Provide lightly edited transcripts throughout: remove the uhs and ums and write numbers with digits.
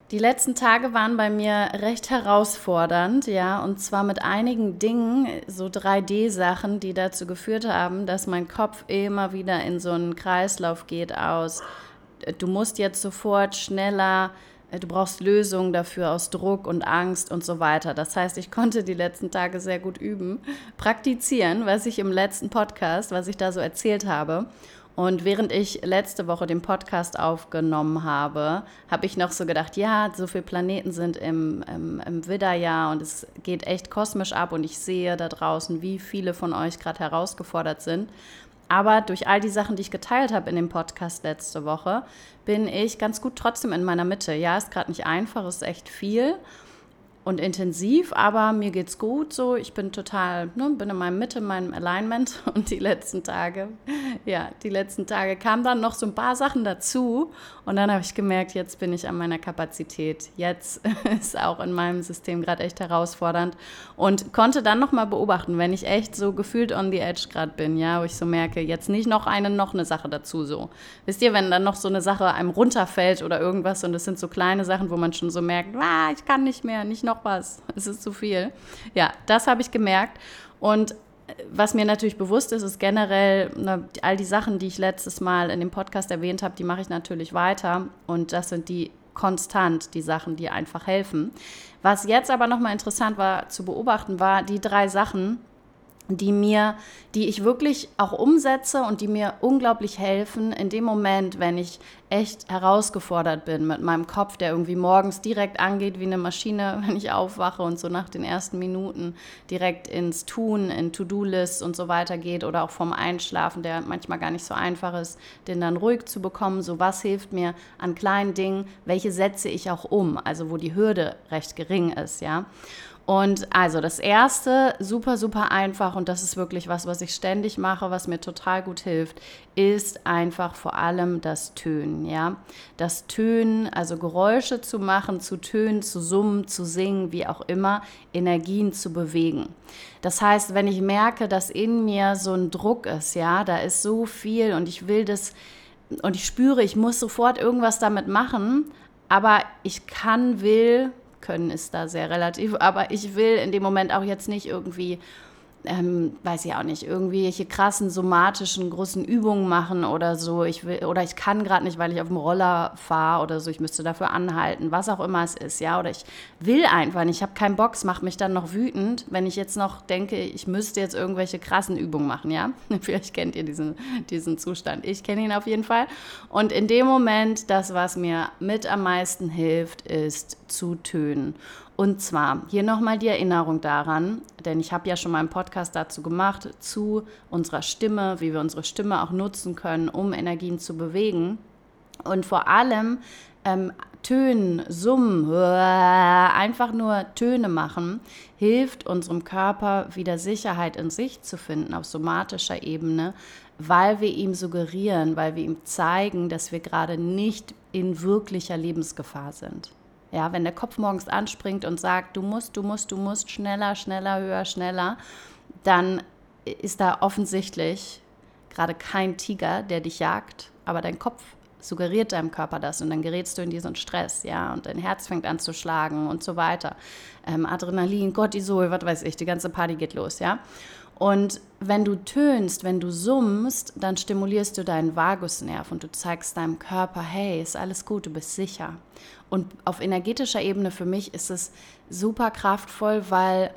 Die letzten Tage waren bei mir recht herausfordernd, ja, und zwar mit einigen Dingen, so 3D-Sachen, die dazu geführt haben, dass mein Kopf immer wieder in so einen Kreislauf geht aus, du musst jetzt sofort schneller, du brauchst Lösungen dafür aus Druck und Angst und so weiter. Das heißt, ich konnte die letzten Tage sehr gut üben, praktizieren, was ich im letzten Podcast, was ich da so erzählt habe. Und während ich letzte Woche den Podcast aufgenommen habe, habe ich noch so gedacht, ja, so viele Planeten sind im Widderjahr und es geht echt kosmisch ab und ich sehe da draußen, wie viele von euch gerade herausgefordert sind. Aber durch all die Sachen, die ich geteilt habe in dem Podcast letzte Woche, bin ich ganz gut trotzdem in meiner Mitte. Ja, ist gerade nicht einfach, ist echt viel und intensiv, aber mir geht's gut so. Ich bin total, bin in meiner Mitte, in meinem Alignment und die letzten Tage kamen dann noch so ein paar Sachen dazu und dann habe ich gemerkt, jetzt bin ich an meiner Kapazität. Jetzt ist auch in meinem System gerade echt herausfordernd und konnte dann nochmal beobachten, wenn ich echt so gefühlt on the edge gerade bin, ja, wo ich so merke, jetzt nicht noch eine Sache dazu so. Wisst ihr, wenn dann noch so eine Sache einem runterfällt oder irgendwas und es sind so kleine Sachen, wo man schon so merkt, ich kann nicht mehr, nicht noch was, es ist zu viel. Ja, das habe ich gemerkt und was mir natürlich bewusst ist, ist generell, all die Sachen, die ich letztes Mal in dem Podcast erwähnt habe, die mache ich natürlich weiter und das sind die konstant, die Sachen, die einfach helfen. Was jetzt aber nochmal interessant war zu beobachten, war die 3 Sachen, die ich wirklich auch umsetze und die mir unglaublich helfen in dem Moment, wenn ich echt herausgefordert bin mit meinem Kopf, der irgendwie morgens direkt angeht wie eine Maschine, wenn ich aufwache und so nach den ersten Minuten direkt ins Tun, in To-Do-Lists und so weiter geht oder auch vom Einschlafen, der manchmal gar nicht so einfach ist, den dann ruhig zu bekommen. So, was hilft mir an kleinen Dingen, welche setze ich auch um, also wo die Hürde recht gering ist, ja. Und also das erste, super, super einfach und das ist wirklich was ich ständig mache, was mir total gut hilft, ist einfach vor allem das Tönen, ja. Das Tönen, also Geräusche zu machen, zu tönen, zu summen, zu singen, wie auch immer, Energien zu bewegen. Das heißt, wenn ich merke, dass in mir so ein Druck ist, ja, da ist so viel und ich will das und ich spüre, ich muss sofort irgendwas damit machen, aber ich können ist da sehr relativ, aber ich will in dem Moment auch jetzt nicht irgendwie, weiß ich auch nicht, irgendwelche krassen somatischen großen Übungen machen oder so. Ich kann gerade nicht, weil ich auf dem Roller fahre oder so. Ich müsste dafür anhalten, was auch immer es ist, ja. Oder ich will einfach nicht, ich habe keinen Bock, es macht mich dann noch wütend, wenn ich jetzt noch denke, ich müsste jetzt irgendwelche krassen Übungen machen, ja. Vielleicht kennt ihr diesen Zustand. Ich kenne ihn auf jeden Fall. Und in dem Moment, das, was mir mit am meisten hilft, ist zu tönen. Und zwar hier nochmal die Erinnerung daran, denn ich habe ja schon mal einen Podcast dazu gemacht, zu unserer Stimme, wie wir unsere Stimme auch nutzen können, um Energien zu bewegen. Und vor allem Tönen, Summen, einfach nur Töne machen, hilft unserem Körper wieder Sicherheit in sich zu finden auf somatischer Ebene, weil wir ihm suggerieren, weil wir ihm zeigen, dass wir gerade nicht in wirklicher Lebensgefahr sind. Ja, wenn der Kopf morgens anspringt und sagt, du musst, schneller, schneller, höher, schneller, dann ist da offensichtlich gerade kein Tiger, der dich jagt, aber dein Kopf suggeriert deinem Körper das und dann gerätst du in diesen Stress, ja, und dein Herz fängt an zu schlagen und so weiter. Adrenalin, Cortisol, was weiß ich, die ganze Party geht los, ja. Und wenn du tönst, wenn du summst, dann stimulierst du deinen Vagusnerv und du zeigst deinem Körper, hey, ist alles gut, du bist sicher. Und auf energetischer Ebene für mich ist es super kraftvoll, weil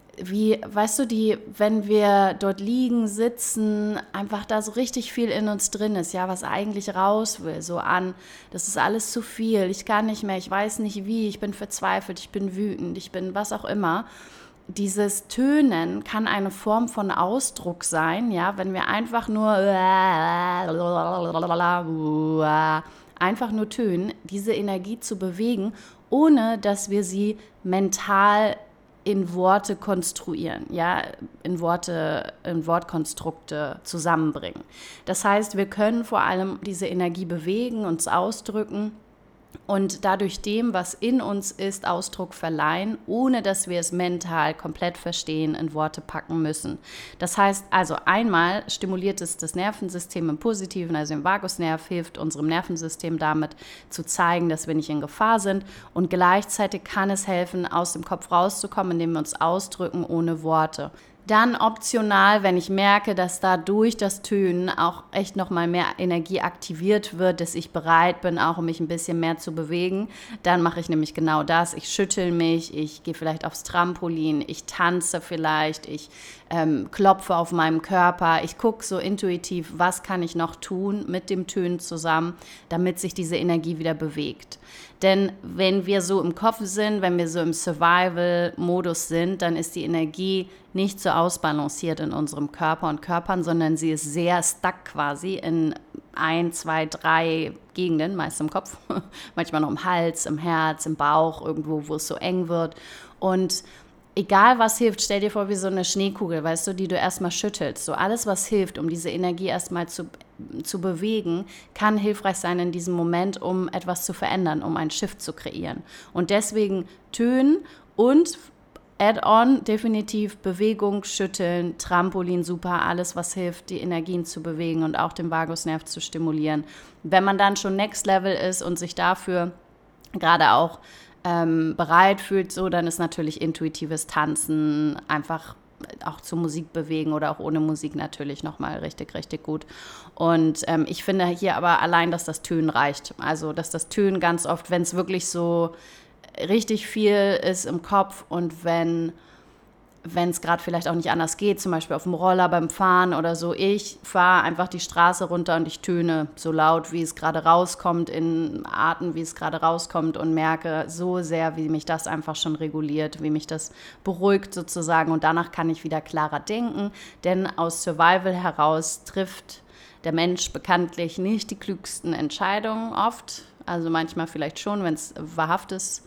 weißt du, wenn wir dort liegen, sitzen, einfach da so richtig viel in uns drin ist, ja, was eigentlich raus will, das ist alles zu viel, ich kann nicht mehr, ich weiß nicht wie, ich bin verzweifelt, ich bin wütend, ich bin was auch immer. Dieses Tönen kann eine Form von Ausdruck sein, ja, wenn wir einfach nur tönen, diese Energie zu bewegen, ohne dass wir sie mental in Worte konstruieren, ja, in Wortkonstrukte zusammenbringen. Das heißt, wir können vor allem diese Energie bewegen, uns ausdrücken, und dadurch dem, was in uns ist, Ausdruck verleihen, ohne dass wir es mental komplett verstehen, in Worte packen müssen. Das heißt also, einmal stimuliert es das Nervensystem im Positiven, also im Vagusnerv, hilft unserem Nervensystem damit zu zeigen, dass wir nicht in Gefahr sind, und gleichzeitig kann es helfen, aus dem Kopf rauszukommen, indem wir uns ausdrücken ohne Worte. Dann optional, wenn ich merke, dass da durch das Tönen auch echt nochmal mehr Energie aktiviert wird, dass ich bereit bin, auch um mich ein bisschen mehr zu bewegen, dann mache ich nämlich genau das. Ich schüttel mich, ich gehe vielleicht aufs Trampolin, ich tanze vielleicht, ich klopfe auf meinem Körper, ich gucke so intuitiv, was kann ich noch tun mit dem Tönen zusammen, damit sich diese Energie wieder bewegt. Denn wenn wir so im Kopf sind, wenn wir so im Survival-Modus sind, dann ist die Energie nicht so ausbalanciert in unserem Körper und Körpern, sondern sie ist sehr stuck quasi in 1, 2, 3 Gegenden, meist im Kopf, manchmal noch im Hals, im Herz, im Bauch, irgendwo, wo es so eng wird. Und egal was hilft, stell dir vor wie so eine Schneekugel, weißt du, die du erstmal schüttelst. So alles, was hilft, um diese Energie erstmal zu bewegen, kann hilfreich sein in diesem Moment, um etwas zu verändern, um ein Shift zu kreieren. Und deswegen Tönen und Add-on definitiv Bewegung, Schütteln, Trampolin, super, alles, was hilft, die Energien zu bewegen und auch den Vagusnerv zu stimulieren. Wenn man dann schon Next Level ist und sich dafür gerade auch bereit fühlt, so, dann ist natürlich intuitives Tanzen, einfach auch zur Musik bewegen oder auch ohne Musik natürlich nochmal richtig, richtig gut. Und ich finde hier aber allein, dass das Tönen reicht. Also, dass das Tönen ganz oft, wenn es wirklich so richtig viel ist im Kopf und wenn es gerade vielleicht auch nicht anders geht, zum Beispiel auf dem Roller beim Fahren oder so. Ich fahre einfach die Straße runter und ich töne so laut, wie es gerade rauskommt, in Arten, wie es gerade rauskommt, und merke so sehr, wie mich das einfach schon reguliert, wie mich das beruhigt sozusagen, und danach kann ich wieder klarer denken, denn aus Survival heraus trifft der Mensch bekanntlich nicht die klügsten Entscheidungen oft, also manchmal vielleicht schon, wenn es wahrhaftes,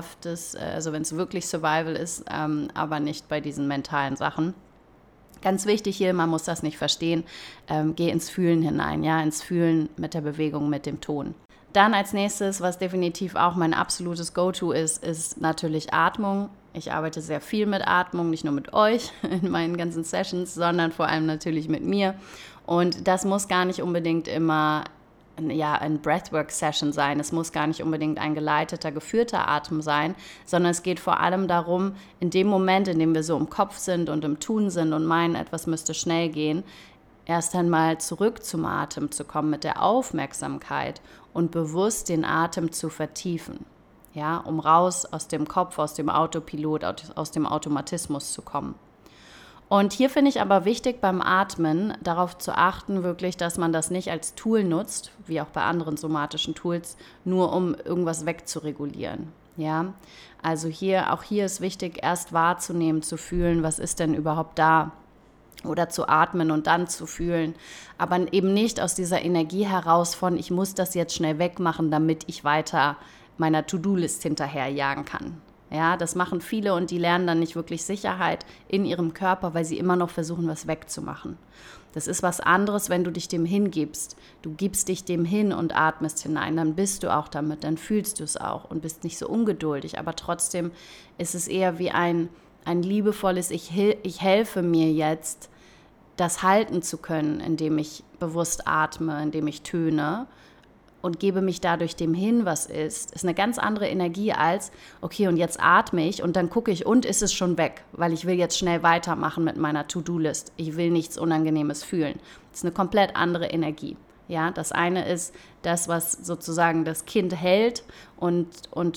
also wenn es wirklich Survival ist, aber nicht bei diesen mentalen Sachen. Ganz wichtig hier, man muss das nicht verstehen, geh ins Fühlen hinein, ja, ins Fühlen mit der Bewegung, mit dem Ton. Dann als nächstes, was definitiv auch mein absolutes Go-To ist natürlich Atmung. Ich arbeite sehr viel mit Atmung, nicht nur mit euch in meinen ganzen Sessions, sondern vor allem natürlich mit mir. Und das muss gar nicht unbedingt immer ein Breathwork-Session sein. Es muss gar nicht unbedingt ein geleiteter, geführter Atem sein, sondern es geht vor allem darum, in dem Moment, in dem wir so im Kopf sind und im Tun sind und meinen, etwas müsste schnell gehen, erst einmal zurück zum Atem zu kommen mit der Aufmerksamkeit und bewusst den Atem zu vertiefen, ja, um raus aus dem Kopf, aus dem Autopilot, aus dem Automatismus zu kommen. Und hier finde ich aber wichtig beim Atmen darauf zu achten, wirklich, dass man das nicht als Tool nutzt, wie auch bei anderen somatischen Tools, nur um irgendwas wegzuregulieren. Ja? Also auch hier ist wichtig, erst wahrzunehmen, zu fühlen, was ist denn überhaupt da, oder zu atmen und dann zu fühlen, aber eben nicht aus dieser Energie heraus von, ich muss das jetzt schnell wegmachen, damit ich weiter meiner To-Do-List hinterherjagen kann. Ja, das machen viele und die lernen dann nicht wirklich Sicherheit in ihrem Körper, weil sie immer noch versuchen, was wegzumachen. Das ist was anderes, wenn du dich dem hingibst. Du gibst dich dem hin und atmest hinein, dann bist du auch damit, dann fühlst du es auch und bist nicht so ungeduldig. Aber trotzdem ist es eher wie ein liebevolles, ich helfe mir jetzt, das halten zu können, indem ich bewusst atme, indem ich töne. Und gebe mich dadurch dem hin, was ist eine ganz andere Energie als, okay, und jetzt atme ich und dann gucke ich, und ist es schon weg, weil ich will jetzt schnell weitermachen mit meiner To-Do-List. Ich will nichts Unangenehmes fühlen. Das ist eine komplett andere Energie. Ja, das eine ist das, was sozusagen das Kind hält, und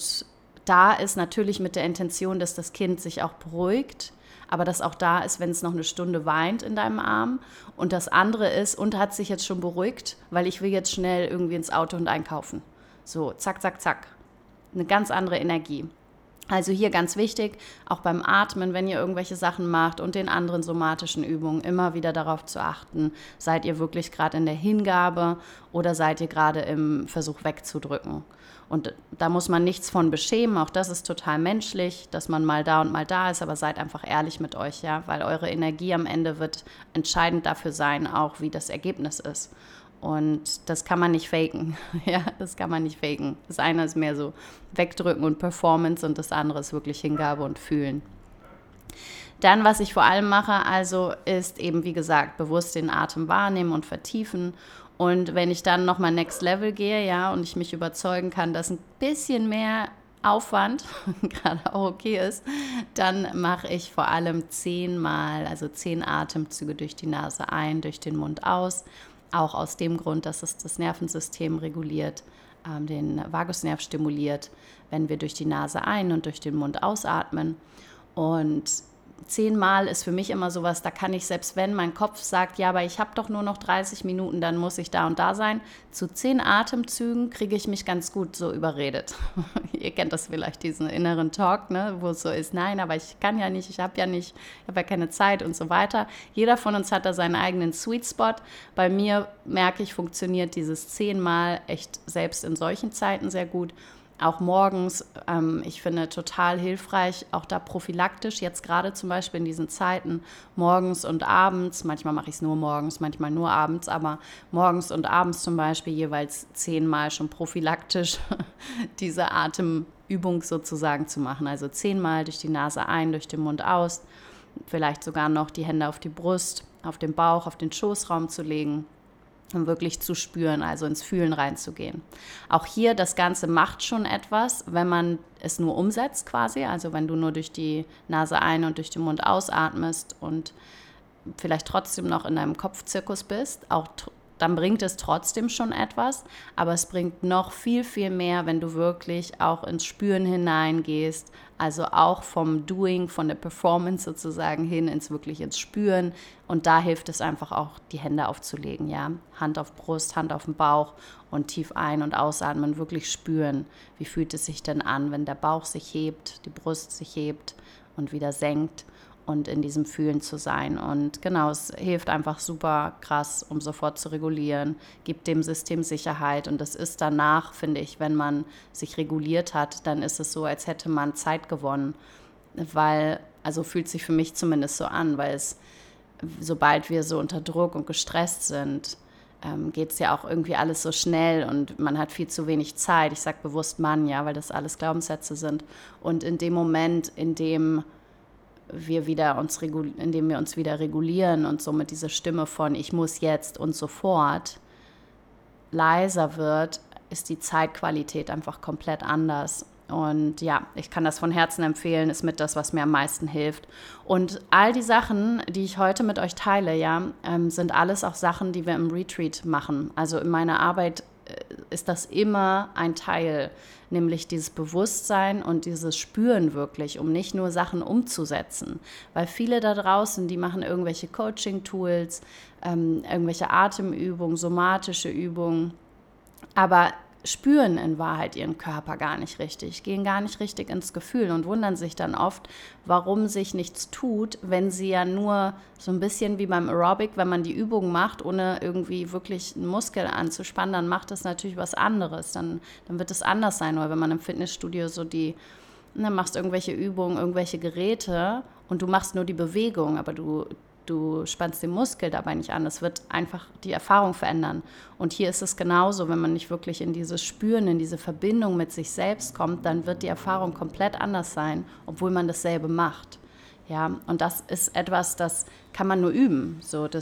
da ist natürlich mit der Intention, dass das Kind sich auch beruhigt, aber das auch da ist, wenn es noch eine Stunde weint in deinem Arm. Und das andere ist, und hat sich jetzt schon beruhigt, weil ich will jetzt schnell irgendwie ins Auto und einkaufen. So, zack, zack, zack. Eine ganz andere Energie. Also hier ganz wichtig, auch beim Atmen, wenn ihr irgendwelche Sachen macht und den anderen somatischen Übungen, immer wieder darauf zu achten, seid ihr wirklich gerade in der Hingabe oder seid ihr gerade im Versuch wegzudrücken. Und da muss man nichts von beschämen, auch das ist total menschlich, dass man mal da und mal da ist, aber seid einfach ehrlich mit euch, ja, weil eure Energie am Ende wird entscheidend dafür sein, auch wie das Ergebnis ist. Und das kann man nicht faken. Ja, das kann man nicht faken. Das eine ist mehr so wegdrücken und Performance und das andere ist wirklich Hingabe und Fühlen. Dann, was ich vor allem mache, also ist eben, wie gesagt, bewusst den Atem wahrnehmen und vertiefen. Und wenn ich dann nochmal Next Level gehe, ja, und ich mich überzeugen kann, dass ein bisschen mehr Aufwand gerade auch okay ist, dann mache ich vor allem 10 Atemzüge durch die Nase ein, durch den Mund aus. Auch aus dem Grund, dass es das Nervensystem reguliert, den Vagusnerv stimuliert, wenn wir durch die Nase ein- und durch den Mund ausatmen. Und 10 ist für mich immer sowas, da kann ich, selbst wenn mein Kopf sagt, ja, aber ich habe doch nur noch 30 Minuten, dann muss ich da und da sein, zu 10 Atemzügen kriege ich mich ganz gut so überredet. Ihr kennt das vielleicht, diesen inneren Talk, ne, wo es so ist, nein, aber ich kann ja nicht, ich habe ja keine Zeit und so weiter. Jeder von uns hat da seinen eigenen Sweet Spot. Bei mir merke ich, funktioniert dieses 10 echt selbst in solchen Zeiten sehr gut. Auch morgens, ich finde total hilfreich, auch da prophylaktisch, jetzt gerade zum Beispiel in diesen Zeiten, morgens und abends, manchmal mache ich es nur morgens, manchmal nur abends, aber morgens und abends zum Beispiel jeweils 10 schon prophylaktisch diese Atemübung sozusagen zu machen. Also 10 durch die Nase ein, durch den Mund aus, vielleicht sogar noch die Hände auf die Brust, auf den Bauch, auf den Schoßraum zu legen, um wirklich zu spüren, also ins Fühlen reinzugehen. Auch hier, das Ganze macht schon etwas, wenn man es nur umsetzt quasi, also wenn du nur durch die Nase ein- und durch den Mund ausatmest und vielleicht trotzdem noch in deinem Kopfzirkus bist, auch dann bringt es trotzdem schon etwas, aber es bringt noch viel, viel mehr, wenn du wirklich auch ins Spüren hineingehst, also auch vom Doing, von der Performance sozusagen hin ins Spüren, und da hilft es einfach auch, die Hände aufzulegen, ja, Hand auf Brust, Hand auf den Bauch und tief ein- und ausatmen, wirklich spüren, wie fühlt es sich denn an, wenn der Bauch sich hebt, die Brust sich hebt und wieder senkt, und in diesem Fühlen zu sein. Und genau, es hilft einfach super krass, um sofort zu regulieren, gibt dem System Sicherheit. Und das ist danach, finde ich, wenn man sich reguliert hat, dann ist es so, als hätte man Zeit gewonnen. Also fühlt sich für mich zumindest so an, weil sobald wir so unter Druck und gestresst sind, geht es ja auch irgendwie alles so schnell und man hat viel zu wenig Zeit. Ich sage bewusst Mann, ja, weil das alles Glaubenssätze sind. Und in dem Moment, in dem wir uns wieder regulieren und somit diese Stimme von ich muss jetzt und sofort leiser wird, ist die Zeitqualität einfach komplett anders. Und ja, ich kann das von Herzen empfehlen, ist mit das, was mir am meisten hilft. Und all die Sachen, die ich heute mit euch teile, ja, sind alles auch Sachen, die wir im Retreat machen. Also in meiner Arbeit ist das immer ein Teil, nämlich dieses Bewusstsein und dieses Spüren wirklich, um nicht nur Sachen umzusetzen. Weil viele da draußen, die machen irgendwelche Coaching-Tools, irgendwelche Atemübungen, somatische Übungen, aber spüren in Wahrheit ihren Körper gar nicht richtig, gehen gar nicht richtig ins Gefühl und wundern sich dann oft, warum sich nichts tut, wenn sie ja nur so ein bisschen wie beim Aerobic, wenn man die Übung macht, ohne irgendwie wirklich einen Muskel anzuspannen, dann macht das natürlich was anderes, dann wird es anders sein, oder wenn man im Fitnessstudio so machst irgendwelche Übungen, irgendwelche Geräte und du machst nur die Bewegung, aber du spannst den Muskel dabei nicht an. Es wird einfach die Erfahrung verändern. Und hier ist es genauso, wenn man nicht wirklich in dieses Spüren, in diese Verbindung mit sich selbst kommt, dann wird die Erfahrung komplett anders sein, obwohl man dasselbe macht. Ja, und das ist etwas, das kann man nur üben.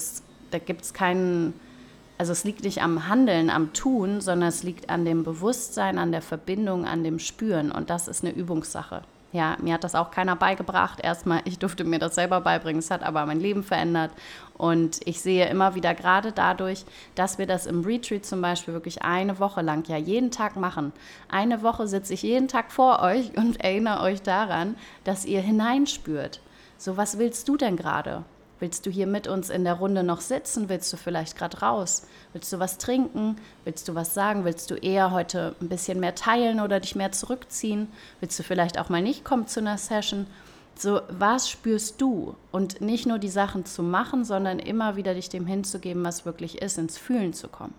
Da gibt es also es liegt nicht am Handeln, am Tun, sondern es liegt an dem Bewusstsein, an der Verbindung, an dem Spüren. Und das ist eine Übungssache. Ja, mir hat das auch keiner beigebracht. Erstmal, ich durfte mir das selber beibringen. Es hat aber mein Leben verändert. Und ich sehe immer wieder, gerade dadurch, dass wir das im Retreat zum Beispiel wirklich eine Woche lang ja jeden Tag machen. Eine Woche sitze ich jeden Tag vor euch und erinnere euch daran, dass ihr hineinspürt. So, was willst du denn gerade? Willst du hier mit uns in der Runde noch sitzen? Willst du vielleicht gerade raus? Willst du was trinken? Willst du was sagen? Willst du eher heute ein bisschen mehr teilen oder dich mehr zurückziehen? Willst du vielleicht auch mal nicht kommen zu einer Session? So, was spürst du? Und nicht nur die Sachen zu machen, sondern immer wieder dich dem hinzugeben, was wirklich ist, ins Fühlen zu kommen.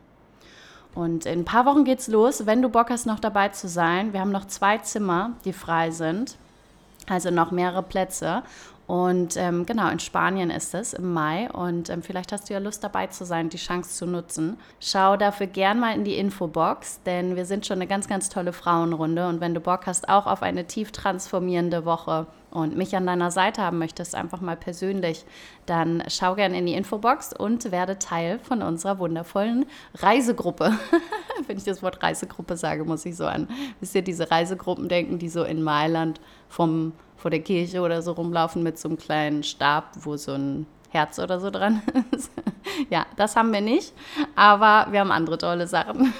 Und in ein paar Wochen geht's los. Wenn du Bock hast, noch dabei zu sein, wir haben noch 2 Zimmer, die frei sind. Also noch mehrere Plätze. Und genau, in Spanien ist es im Mai und vielleicht hast du ja Lust dabei zu sein, die Chance zu nutzen. Schau dafür gern mal in die Infobox, denn wir sind schon eine ganz, ganz tolle Frauenrunde und wenn du Bock hast auch auf eine tief transformierende Woche und mich an deiner Seite haben möchtest, einfach mal persönlich, dann schau gern in die Infobox und werde Teil von unserer wundervollen Reisegruppe. Wenn ich das Wort Reisegruppe sage, muss ich so an, wisst ihr, diese Reisegruppen denken, die so in Mailand vor der Kirche oder so rumlaufen mit so einem kleinen Stab, wo so ein Herz oder so dran ist. Ja, das haben wir nicht, aber wir haben andere tolle Sachen.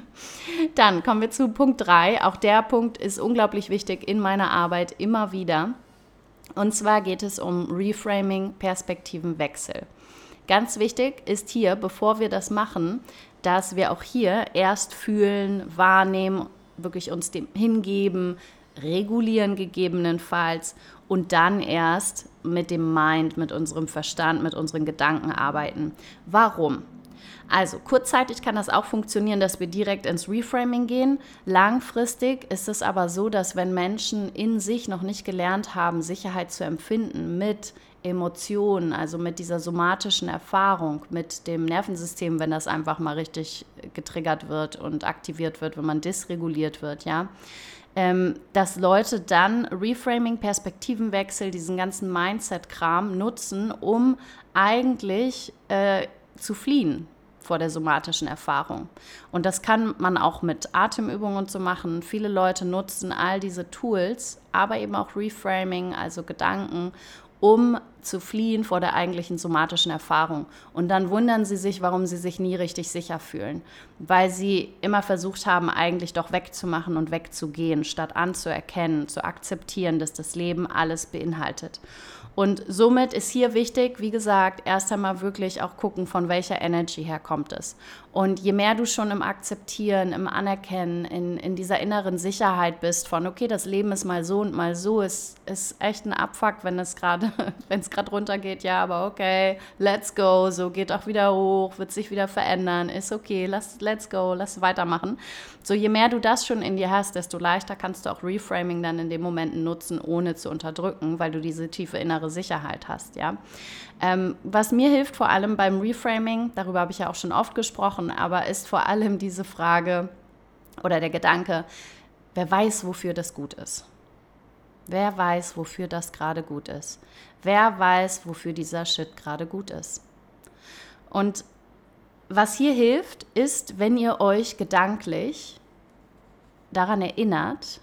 Dann kommen wir zu Punkt 3. Auch der Punkt ist unglaublich wichtig in meiner Arbeit immer wieder. Und zwar geht es um Reframing, Perspektivenwechsel. Ganz wichtig ist hier, bevor wir das machen, dass wir auch hier erst fühlen, wahrnehmen, wirklich uns dem hingeben, regulieren gegebenenfalls und dann erst mit dem Mind, mit unserem Verstand, mit unseren Gedanken arbeiten. Warum? Also kurzzeitig kann das auch funktionieren, dass wir direkt ins Reframing gehen. Langfristig ist es aber so, dass wenn Menschen in sich noch nicht gelernt haben, Sicherheit zu empfinden mit Emotionen, also mit dieser somatischen Erfahrung, mit dem Nervensystem, wenn das einfach mal richtig getriggert wird und aktiviert wird, wenn man dysreguliert wird, ja, dass Leute dann Reframing, Perspektivenwechsel, diesen ganzen Mindset-Kram nutzen, um eigentlich zu fliehen vor der somatischen Erfahrung. Und das kann man auch mit Atemübungen und so machen. Viele Leute nutzen all diese Tools, aber eben auch Reframing, also Gedanken, um zu fliehen vor der eigentlichen somatischen Erfahrung. Und dann wundern sie sich, warum sie sich nie richtig sicher fühlen, weil sie immer versucht haben, eigentlich doch wegzumachen und wegzugehen, statt anzuerkennen, zu akzeptieren, dass das Leben alles beinhaltet. Und somit ist hier wichtig, wie gesagt, erst einmal wirklich auch gucken, von welcher Energy her kommt es. Und je mehr du schon im Akzeptieren, im Anerkennen, in dieser inneren Sicherheit bist von, okay, das Leben ist mal so und mal so, ist echt ein Abfuck, wenn es gerade runtergeht, ja, aber okay, let's go, so geht auch wieder hoch, wird sich wieder verändern, ist okay, let's go, lass weitermachen. So, je mehr du das schon in dir hast, desto leichter kannst du auch Reframing dann in den Momenten nutzen, ohne zu unterdrücken, weil du diese tiefe innere Sicherheit hast, ja. Was mir hilft vor allem beim Reframing, darüber habe ich ja auch schon oft gesprochen, aber ist vor allem diese Frage oder der Gedanke, wer weiß, wofür das gut ist? Wer weiß, wofür das gerade gut ist? Wer weiß, wofür dieser Shit gerade gut ist? Und was hier hilft, ist, wenn ihr euch gedanklich daran erinnert,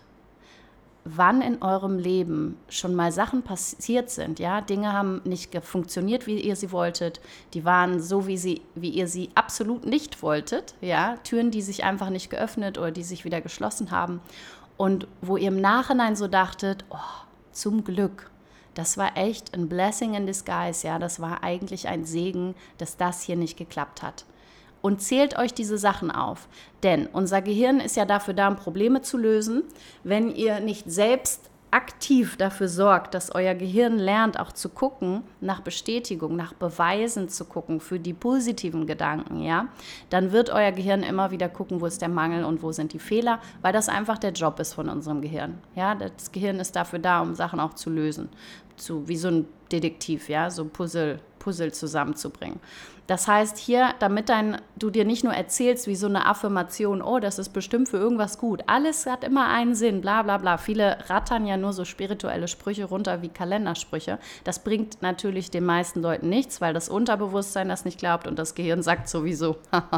wann in eurem Leben schon mal Sachen passiert sind, ja, Dinge haben nicht funktioniert, wie ihr sie wolltet, die waren so, wie ihr sie absolut nicht wolltet, ja, Türen, die sich einfach nicht geöffnet oder die sich wieder geschlossen haben und wo ihr im Nachhinein so dachtet, oh, zum Glück, das war echt ein Blessing in disguise, ja, das war eigentlich ein Segen, dass das hier nicht geklappt hat. Und zählt euch diese Sachen auf. Denn unser Gehirn ist ja dafür da, um Probleme zu lösen. Wenn ihr nicht selbst aktiv dafür sorgt, dass euer Gehirn lernt, auch zu gucken, nach Bestätigung, nach Beweisen zu gucken für die positiven Gedanken, ja, dann wird euer Gehirn immer wieder gucken, wo ist der Mangel und wo sind die Fehler, weil das einfach der Job ist von unserem Gehirn. Ja, das Gehirn ist dafür da, um Sachen auch zu lösen. Wie so ein Detektiv, ja, so Puzzle zusammenzubringen. Das heißt hier, damit du dir nicht nur erzählst wie so eine Affirmation, oh, das ist bestimmt für irgendwas gut. Alles hat immer einen Sinn, bla bla bla. Viele rattern ja nur so spirituelle Sprüche runter wie Kalendersprüche. Das bringt natürlich den meisten Leuten nichts, weil das Unterbewusstsein das nicht glaubt und das Gehirn sagt sowieso,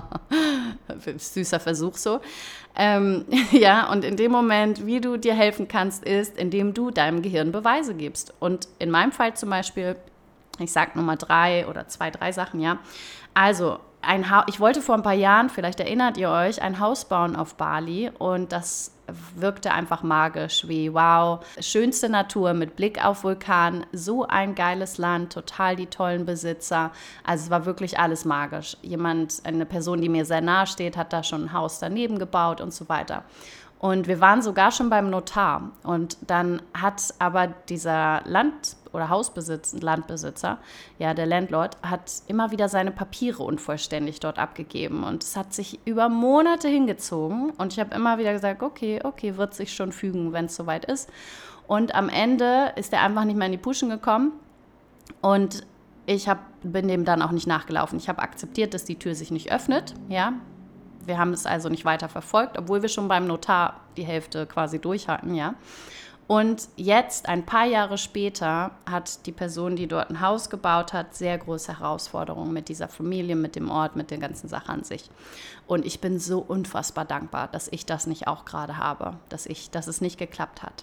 süßer Versuch so. Ja, und in dem Moment, wie du dir helfen kannst, ist, indem du deinem Gehirn Beweise gibst. Und in meinem Fall zum Beispiel, ich sage Nummer 3 oder 3 Sachen, ja. Also, ich wollte vor ein paar Jahren, vielleicht erinnert ihr euch, ein Haus bauen auf Bali und das wirkte einfach magisch, wie wow, schönste Natur mit Blick auf Vulkan, so ein geiles Land, total die tollen Besitzer, also es war wirklich alles magisch. Eine Person, die mir sehr nahe steht, hat da schon ein Haus daneben gebaut und so weiter. Und wir waren sogar schon beim Notar und dann hat aber dieser oder Landbesitzer, ja, der Landlord, hat immer wieder seine Papiere unvollständig dort abgegeben. Und es hat sich über Monate hingezogen. Und ich habe immer wieder gesagt, okay, wird sich schon fügen, wenn es soweit ist. Und am Ende ist er einfach nicht mehr in die Puschen gekommen. Und bin dem dann auch nicht nachgelaufen. Ich habe akzeptiert, dass die Tür sich nicht öffnet, ja. Wir haben es also nicht weiter verfolgt, obwohl wir schon beim Notar die Hälfte quasi durch hatten, ja. Und jetzt, ein paar Jahre später, hat die Person, die dort ein Haus gebaut hat, sehr große Herausforderungen mit dieser Familie, mit dem Ort, mit der ganzen Sache an sich. Und ich bin so unfassbar dankbar, dass ich das nicht auch gerade habe, dass es nicht geklappt hat.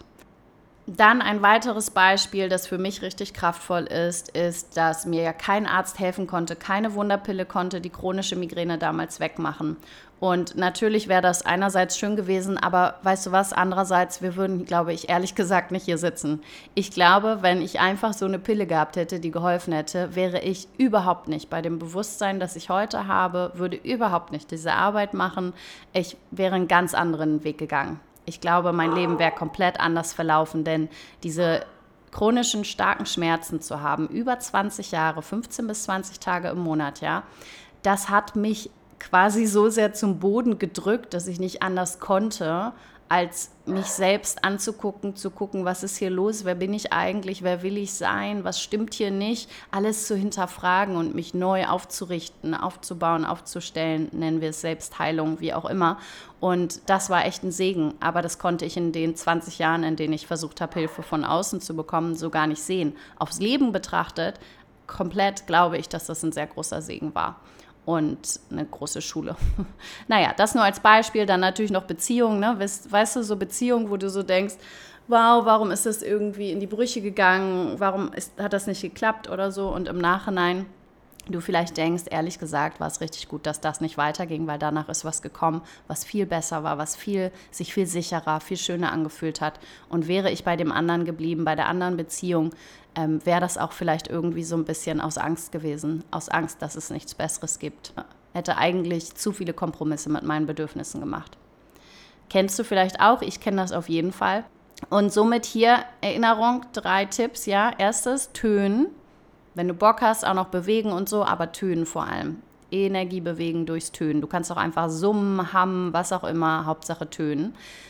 Dann ein weiteres Beispiel, das für mich richtig kraftvoll ist, dass mir ja kein Arzt helfen konnte, keine Wunderpille konnte die chronische Migräne damals wegmachen. Und natürlich wäre das einerseits schön gewesen, aber weißt du was, andererseits, wir würden, glaube ich, ehrlich gesagt nicht hier sitzen. Ich glaube, wenn ich einfach so eine Pille gehabt hätte, die geholfen hätte, wäre ich überhaupt nicht bei dem Bewusstsein, das ich heute habe, würde überhaupt nicht diese Arbeit machen. Ich wäre einen ganz anderen Weg gegangen. Ich glaube, mein Leben wäre komplett anders verlaufen, denn diese chronischen, starken Schmerzen zu haben, über 20 Jahre, 15 bis 20 Tage im Monat, ja, das hat mich quasi so sehr zum Boden gedrückt, dass ich nicht anders konnte, als mich selbst anzugucken, zu gucken, was ist hier los, wer bin ich eigentlich, wer will ich sein, was stimmt hier nicht, alles zu hinterfragen und mich neu aufzurichten, aufzubauen, aufzustellen, nennen wir es Selbstheilung, wie auch immer. Und das war echt ein Segen, aber das konnte ich in den 20 Jahren, in denen ich versucht habe, Hilfe von außen zu bekommen, so gar nicht sehen. Aufs Leben betrachtet, komplett glaube ich, dass das ein sehr großer Segen war. Und eine große Schule. Naja, das nur als Beispiel. Dann natürlich noch Beziehungen, ne? Weißt du, so Beziehungen, wo du so denkst, wow, warum ist das irgendwie in die Brüche gegangen? Hat das nicht geklappt oder so? Und im Nachhinein du vielleicht denkst, ehrlich gesagt, war es richtig gut, dass das nicht weiterging, weil danach ist was gekommen, was viel besser war, sich viel sicherer, viel schöner angefühlt hat. Und wäre ich bei dem anderen geblieben, bei der anderen Beziehung, wäre das auch vielleicht irgendwie so ein bisschen aus Angst gewesen, aus Angst, dass es nichts Besseres gibt. Hätte eigentlich zu viele Kompromisse mit meinen Bedürfnissen gemacht. Kennst du vielleicht auch? Ich kenne das auf jeden Fall. Und somit hier Erinnerung, 3 Tipps, ja. Erstes, tönen. Wenn du Bock hast, auch noch bewegen und so, aber tönen vor allem. Energie bewegen durchs Tönen. Du kannst auch einfach summen, hammen, was auch immer, Hauptsache tönen.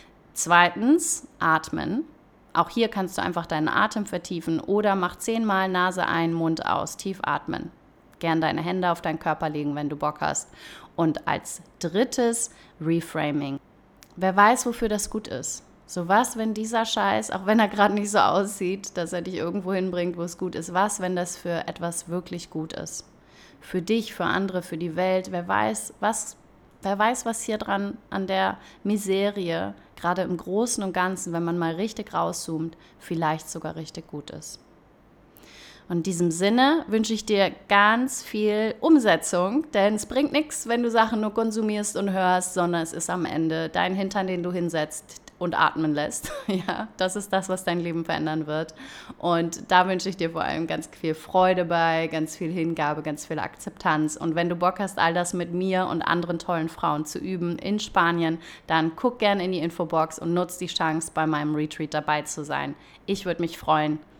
Zweitens, atmen. Auch hier kannst du einfach deinen Atem vertiefen oder mach 10-mal Nase ein, Mund aus, tief atmen. Gern deine Hände auf deinen Körper legen, wenn du Bock hast. Und als drittes, Reframing. Wer weiß, wofür das gut ist. So was, wenn dieser Scheiß, auch wenn er gerade nicht so aussieht, dass er dich irgendwo hinbringt, wo es gut ist, was, wenn das für etwas wirklich gut ist? Für dich, für andere, für die Welt, wer weiß, was hier dran an der Miserie, gerade im Großen und Ganzen, wenn man mal richtig rauszoomt, vielleicht sogar richtig gut ist. Und in diesem Sinne wünsche ich dir ganz viel Umsetzung, denn es bringt nichts, wenn du Sachen nur konsumierst und hörst, sondern es ist am Ende dein Hintern, den du hinsetzt und atmen lässt. Ja, das ist das, was dein Leben verändern wird. Und da wünsche ich dir vor allem ganz viel Freude bei, ganz viel Hingabe, ganz viel Akzeptanz. Und wenn du Bock hast, all das mit mir und anderen tollen Frauen zu üben in Spanien, dann guck gerne in die Infobox und nutz die Chance, bei meinem Retreat dabei zu sein. Ich würde mich freuen.